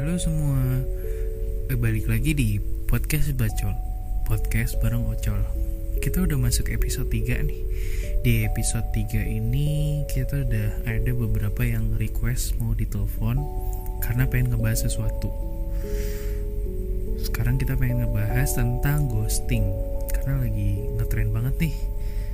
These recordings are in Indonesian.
Halo semua, balik lagi di podcast Bacol, podcast bareng Ocol. Kita udah masuk episode 3 nih. Di episode 3 ini kita udah ada beberapa yang request mau ditelepon karena pengen ngebahas sesuatu. Sekarang kita pengen ngebahas tentang ghosting, karena lagi ngetren banget nih.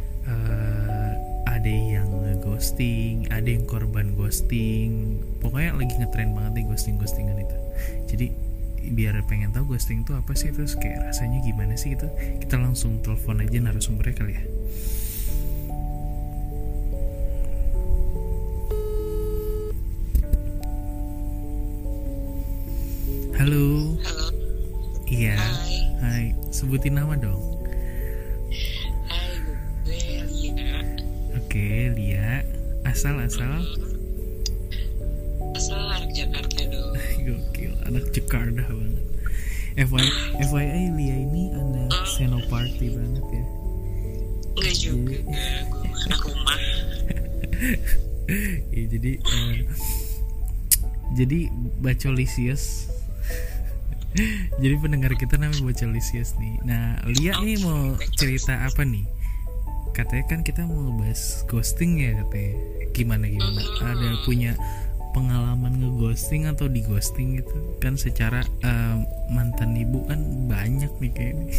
Ada yang ghosting, ada yang korban ghosting. Pokoknya lagi ngetren banget nih ghostingan itu. Jadi biar pengen tahu ghosting itu apa sih, terus kayak rasanya gimana sih gitu, kita langsung telepon aja narasumbernya kali ya. Halo. Halo. Iya. Hai. Sebutin nama dong. Hai, gue Lia. Oke, Lia. Asal Asal anak Jakarta dong. Gokil, anak Jakarta banget. FYI Lia ini anak Senoparty banget ya. Enggak juga, gue anak rumah. Ya, jadi Bacolisius. Jadi pendengar kita namanya Bacolisius nih. Nah, Lia nih mau cerita apa nih? Katanya kan kita mau bahas ghosting ya katanya. Gimana? Ada punya pengalaman ngeghosting atau dighosting gitu? Kan secara mantan ibu kan banyak nih kayaknya.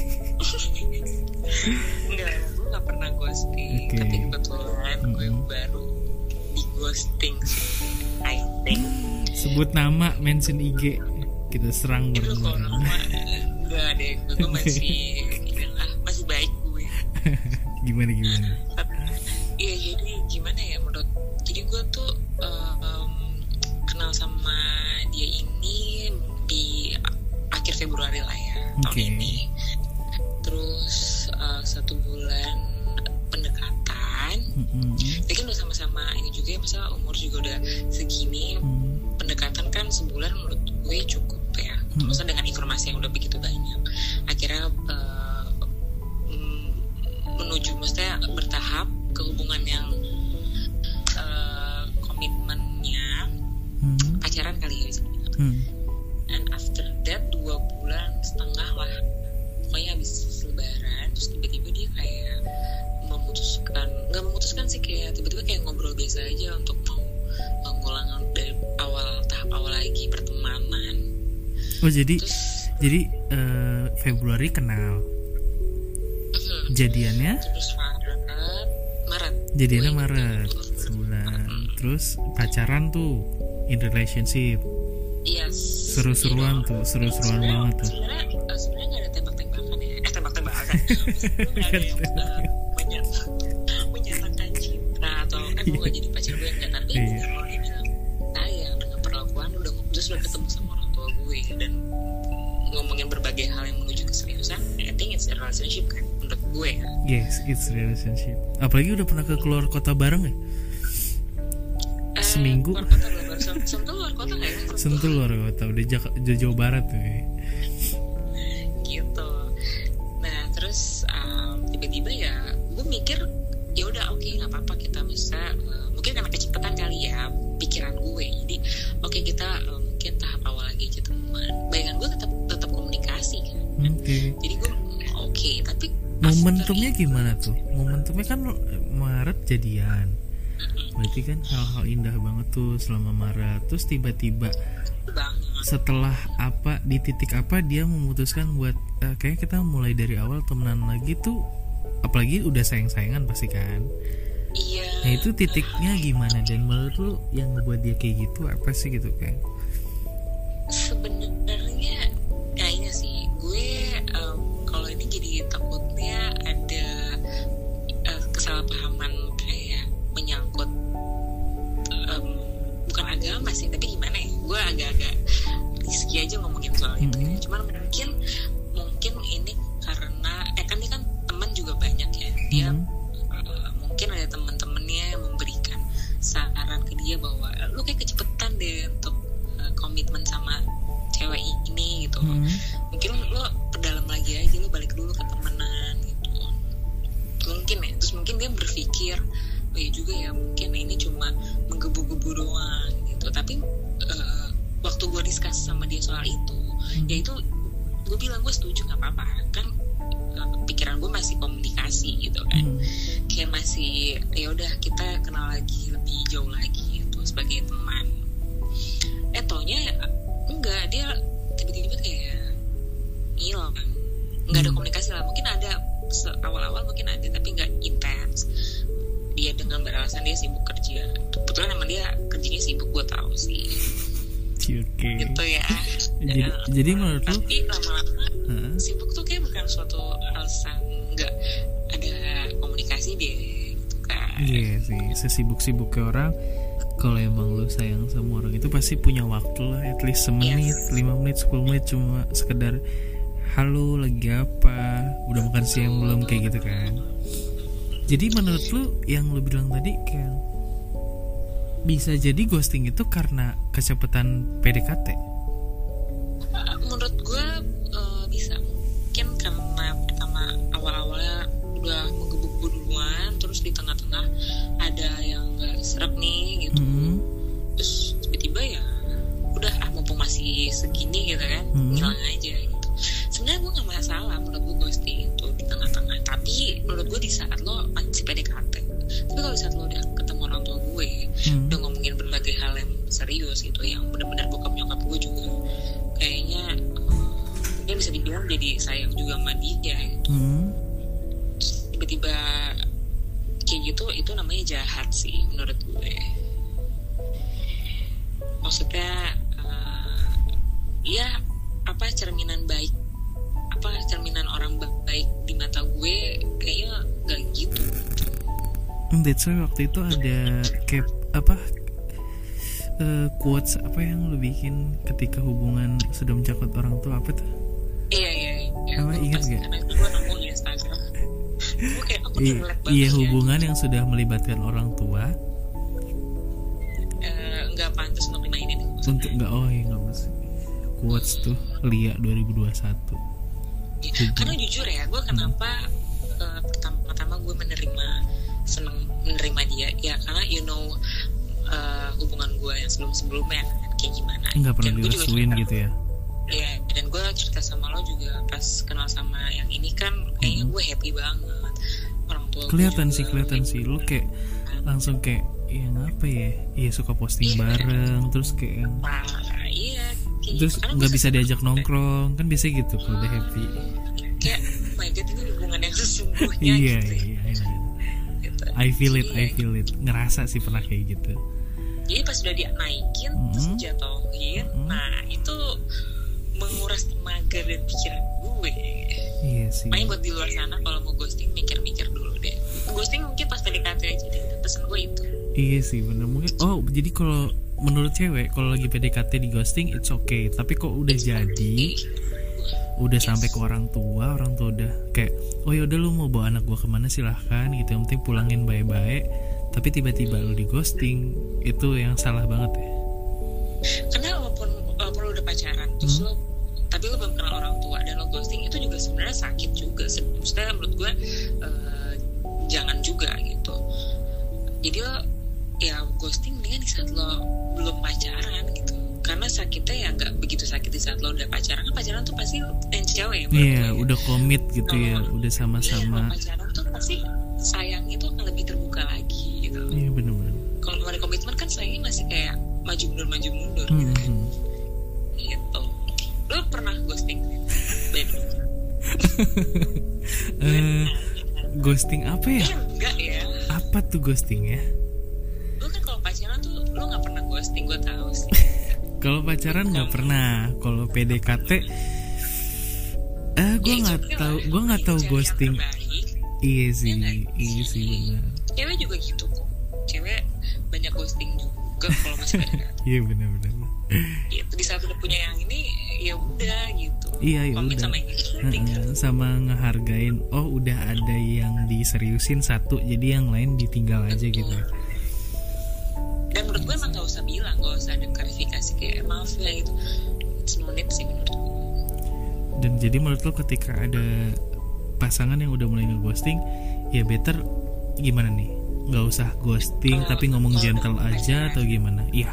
Enggak, gue gak pernah ghosting. Okay. Tapi kebetulan gue baru di ghosting sih, I think. Sebut nama, mention IG, kita serang bareng-bareng. Enggak deh, gue masih baik gue. Gimana? Iya, jadi gimana ya menurut. Jadi gue tuh kenal sama dia ini di akhir Februari lah ya, tahun ini. Terus 1 bulan pendekatan. Dia kan udah sama-sama ini juga ya, masa umur juga udah segini. Pendekatan kan sebulan menurut gue cukup ya. Maksudnya dengan informasi yang udah begitu banyak. Akhirnya menuju, maksudnya bertahap ke hubungan yang komitmennya pacaran kali ya bisa dibilang. And after that 2 bulan setengah lah, pokoknya habis lebaran, terus tiba-tiba dia kayak nggak memutuskan sih, kayak tiba-tiba kayak ngobrol biasa aja untuk mau ngulang dari tahap awal lagi pertemanan. Oh jadi Februari kenal. Jadiannya? Terus Maret. Jadiannya Maret sebulan. Terus pacaran tuh, in relationship. Yes. Seru-seruan tuh, seru-seruan banget tuh. Sebenarnya nggak ada tembak-tembakan ya. Tembak-tembakan. Nggak ada yang menyatakan cinta atau gue nggak jadi pacar gue, enggak. Tapi kalau dia bilang sayang dengan perlakuan, udah ketemu sama orang tua gue dan ngomongin berbagai hal yang menuju keseriusan. I think it's a relationship kan menurut gue ya. Yes, it's relationship. Apalagi udah pernah ke keluar kota bareng ya? Seminggu. Keluar kota baru. Sentul luar kota nggak ya? Sentul luar kota, udah Jawa Barat tuh ya. Gitu. Nah terus tiba-tiba ya gue mikir ya udah oke, nggak apa-apa, kita bisa mungkin karena kecepatan kali ya pikiran gue. Jadi oke, kita mungkin tahap awal lagi aja teman. Bayangan gue tetap komunikasi kan. Jadi gue oke, tapi momentumnya gimana tuh? Momentumnya kan Maret jadian. Berarti kan hal-hal indah banget tuh selama Maret. Terus tiba-tiba setelah apa, di titik apa dia memutuskan buat kayaknya kita mulai dari awal temenan lagi tuh. Apalagi udah sayang-sayangan pasti kan. Iya. Nah itu titiknya gimana, dan menurut lu yang ngebuat dia kayak gitu apa sih gitu kan? Sebenarnya kayaknya sih gue kalau ini jadi takutnya ada kesalahpahaman kayak menyangkut bukan agama sih, tapi gimana ya, gue agak-agak risky aja ngomongin soal itu. Cuman mungkin ini karena kan dia kan teman juga banyak ya, dia mungkin ada teman-temannya yang memberikan saran ke dia bahwa lu kayak kecepetan deh untuk komitmen sama cewek ini gitu. Mungkin lu perdalam lagi aja, lu balik dulu ke temenan gitu. Mungkin ya, terus mungkin dia berpikir oh iya juga ya, mungkin ini cuma menggebu-gebu doang gitu. Tapi waktu gue discuss sama dia soal itu, ya itu gue bilang gue setuju, nggak apa-apa kan, pikiran gue masih komunikasi gitu kan, kayak masih ya udah kita kenal lagi lebih jauh lagi gitu sebagai teman. Taunya enggak, dia tiba-tiba kayak hilang, nggak ada komunikasi lah. Mungkin ada awal-awal, mungkin ada, tapi nggak intens. Dia dengan beralasan dia sibuk kerja, kebetulan emang dia kerjanya sibuk, gue tahu sih. Oke. Gitu ya. Jadi menurut lu? Tapi lama-lama sibuk tuh kayak bukan suatu alasan nggak ada komunikasi deh, gitu kan. Iya sih, sesibuk-sibuk ke orang, kalau emang lu sayang sama orang itu pasti punya waktu lah, at least semenit, 5 menit, 10 menit cuma sekedar halo lagi apa, udah makan siang belum, kayak gitu kan. Jadi menurut lu yang lu bilang tadi kayak bisa jadi ghosting itu karena kecepatan PDKT? Menurut gue bisa, mungkin karena pertama awal-awalnya udah menggebu duluan, terus di tengah-tengah ada yang nggak serap nih gitu, terus tiba-tiba ya udah mumpung masih segini gitu kan, ngilang aja gitu. Sebenarnya gue nggak masalah menurut gue ghosting itu di tengah-tengah, tapi menurut gue di saat lo masih PDKT. Tapi kalau di saat lo udah ketemu orang tua gue, udah ngomongin berbagai hal yang serius gitu, yang benar-benar bokap nyokap gue juga kayaknya mungkin bisa dibilang jadi sayang juga sama dia gitu. Tiba-tiba kayak gitu, itu namanya jahat sih menurut gue. Maksudnya ya apa, cerminan baik, apa cerminan orang baik di mata gue kayaknya gak gitu. That's why waktu itu ada kayak apa quotes apa yang lu bikin ketika hubungan sudah mencakup orang tua, apa tuh? Iya. Apa ingat gak? Karena itu gue nemu di Instagram. Gue kayak aku relate banget. Iya, hubungan yang sudah melibatkan orang tua nggak pantas untuk dimainin nih. Untuk nggak, nggak masuk. Quotes tuh Lia 2021. Ya, karena jujur ya, gue kenapa pertama-tama gue seneng menerima dia ya, karena hubungan gue yang sebelumnya kayak gimana. Nggak pernah direstuin gitu ya. Iya, dan gue cerita sama lo juga pas kenal sama yang ini kan, kayaknya gue happy banget. Orang tua kelihatan sih lo kayak langsung kayak yang apa ya, iya suka posting bareng, terus kayak terus nggak bisa diajak nongkrong kan, biasanya gitu kalau udah happy. Kayak my god, ini hubungan yang sesungguhnya. Iya. Gitu. I feel it. Ngerasa sih pernah kayak gitu. Jadi pas udah dia naikin terus jatuhin, nah itu menguras tenaga dan pikiran gue. Iya sih. Makanya buat di luar sana kalau mau ghosting, mikir-mikir dulu deh. Ghosting mungkin pas PDKT aja deh, pesan gue itu. Iya sih bener, mungkin. Jadi kalau menurut cewek kalau lagi PDKT di ghosting it's okay, tapi kok udah udah sampai ke orang tua udah kayak yaudah lu mau bawa anak gua kemana silahkan gitu, yang penting pulangin baik-baik, tapi tiba-tiba lu di ghosting, itu yang salah banget ya. Karena walaupun lu udah pacaran terus tapi lu belum kenal orang tua dan lo ghosting, itu juga sebenarnya sakit juga. Maksudnya menurut gue jangan juga gitu. Jadi lo ya ghosting mendingan di saat lo belum pacaran gitu, karena sakitnya ya nggak begitu sakit di saat lo udah pacaran. Kan pacaran tuh pasti yang cewek ya udah komit gitu ya, udah sama-sama. Kalau pacaran tuh pasti sayang itu akan lebih terbuka lagi gitu. Iya benar-benar. Kalau belum ada komitmen kan sayangnya masih kayak maju mundur gitu kan. Gitu. Lo pernah ghosting? Ghosting apa ya? Enggak ya. Apa tuh ghosting ya? Lo kan kalau pacaran tuh lo nggak pernah ghosting, gue tahu sih. Kalau pacaran nggak pernah. Kalau PDKT, gue nggak tahu ghosting. Iya sih benar. Cewek juga gitu kok. Cewek banyak ghosting juga kalau masih PDKT. Iya benar. Gitu, di saat udah punya yang ini ya udah gitu. Iya ya komit udah. Sama ngehargain. Udah ada yang diseriusin satu, jadi yang lain ditinggal aja gitu. Dan menurut gue emang nggak usah bilang, nggak usah ada klarifikasi kayak maaf ya gitu. It's no need sih menurut gue. Dan jadi menurut lo ketika ada pasangan yang udah mulai ngeghosting, ya better gimana nih? Nggak usah ghosting tapi ngomong gentle aja atau gimana? Iya.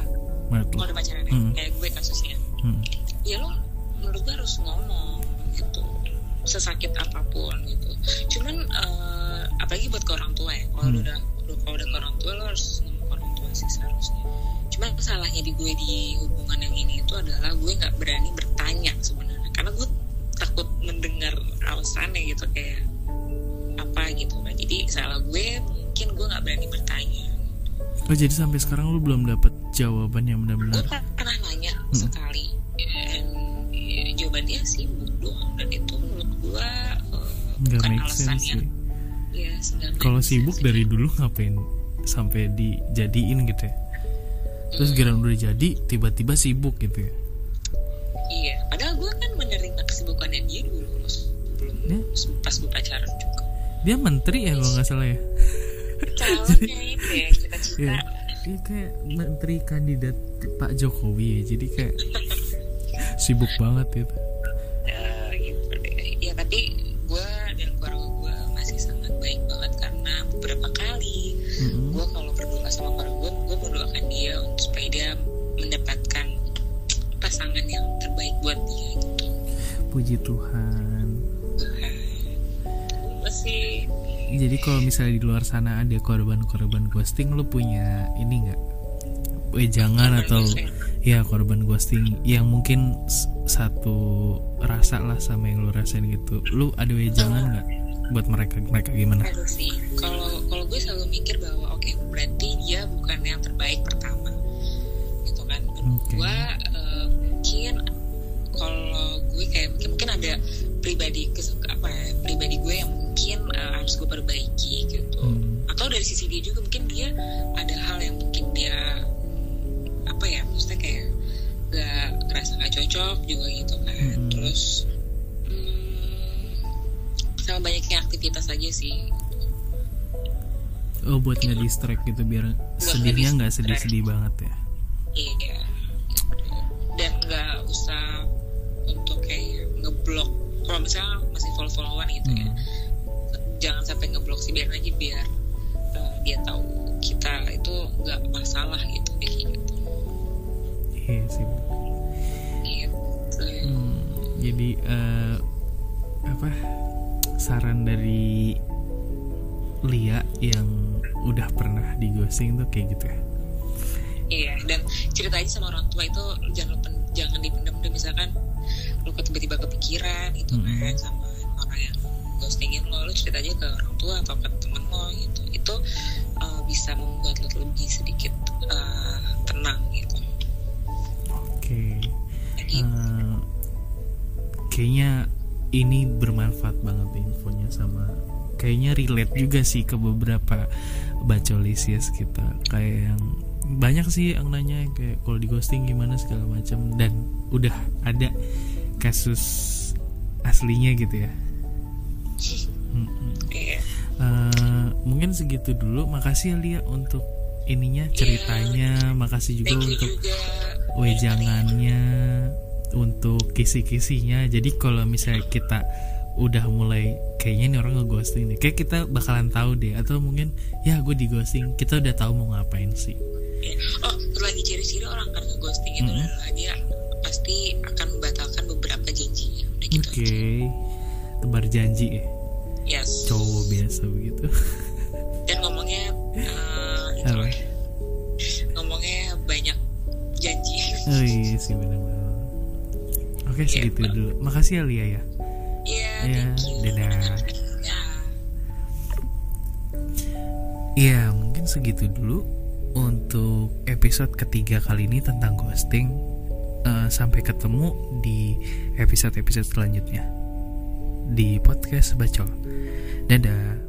menurut lo? Kalau udah pacaran kayak gue kasusnya. Ya lo menurut gue harus ngomong gitu, sesakit apapun gitu. Cuman apalagi buat ke orang tua ya, kalau udah ke orang tua lo harus ngomong ke orang tua sih seharusnya. Cuman salahnya di gue di hubungan yang ini itu adalah gue nggak berani bertanya sebenarnya, karena gue takut mendengar alasannya gitu kayak apa gitu kan. Jadi salah gue, mungkin gue nggak berani bertanya. Oh, jadi sampai sekarang lu belum dapat jawaban yang benar-benar? Gue pernah nanya sekali, dan jawabannya sibuk doang, dan itu menurut gue bukan alasannya. Ya, kalau sibuk dari dulu ngapain sampai dijadiin gitu ya? Terus giliran udah jadi tiba-tiba sibuk gitu ya? Iya, padahal gue kan menerima kesibukannya dia dulu sebelum pas gue pacaran juga. Dia menteri ya kalau nggak salah ya? Calonnya itu ya, cita-cita. Iya, kayak menteri kandidat Pak Jokowi ya, jadi kayak sibuk banget gitu. Gitu deh. Ya tapi gue dan keluarga gue masih sangat baik banget, karena beberapa kali gue kalau berdoa sama keluarga gue berdoakan dia supaya dia mendapatkan pasangan yang terbaik buat dia gitu. Puji Tuhan. Masih. Jadi kalau misalnya di luar sana ada korban-korban ghosting, lu punya ini nggak? Jangan atau ya korban ghosting yang mungkin satu rasa lah sama yang lu rasain gitu. Lu ada jangan nggak buat mereka gimana? Aduh sih. Kalau gue selalu mikir bahwa oke, berarti dia bukan yang terbaik pertama, gitu kan. Gue mungkin kalau gue kayak mungkin ada pribadi gue yang mungkin harus gue perbaiki gitu. Atau dari sisi dia juga mungkin dia ada hal yang mungkin dia maksudnya kayak ngerasa gak cocok juga gitu kan. Terus sama banyaknya aktivitas aja sih. Oh, buat nge-distract gitu biar sedihnya nggak sedih-sedih banget ya? Iya. Dan nggak usah untuk kayak ngeblok. Kalau misalnya masih follow-followan gitu ya, jangan sampai ngeblok sih, biar aja biar dia tahu kita itu nggak masalah gitu deh gitu. Iya sih. Gitu. Jadi saran dari Lia yang udah pernah di ghosting tuh kayak gitu ya? Iya, dan cerita aja sama orang tua itu jangan dipendam deh. Misalkan lu tiba-tiba kepikiran gitu kan sama orang yang ghostingin lo cerita aja ke orang tua atau ke temen lo gitu. Itu bisa membuat lo lebih sedikit tenang gitu. Oke. Kayaknya ini bermanfaat banget infonya, sama kayaknya relate juga sih ke beberapa bacolisius kita. Kayak yang banyak sih yang nanya kayak kalau di ghosting gimana segala macam, dan udah ada kasus aslinya gitu ya. Mungkin segitu dulu. Makasih ya Lia untuk ininya, ceritanya. Makasih juga untuk wejangannya, untuk kisi-kisinya. Jadi kalau misalnya kita udah mulai kayaknya nih orang nge-ghosting nih, kayak kita bakalan tahu deh. Atau mungkin ya gue di ghosting, kita udah tahu mau ngapain sih. Oh, lagi ciri-ciri orang kan nge-ghosting itu adalah dia pasti akan membatalkan beberapa janjinya. Gitu. Oke. Tebar janji ya. Yes. Cowok biasa begitu. Dan ngomongnya ngomongnya banyak janji. Oh iya sih, benar-benar. Oke, segitu dulu. Makasih ya Lia ya. Iya, dadah. Iya, mungkin segitu dulu untuk episode ketiga kali ini tentang ghosting. Sampai ketemu di episode-episode selanjutnya di podcast Bacol. Dadah.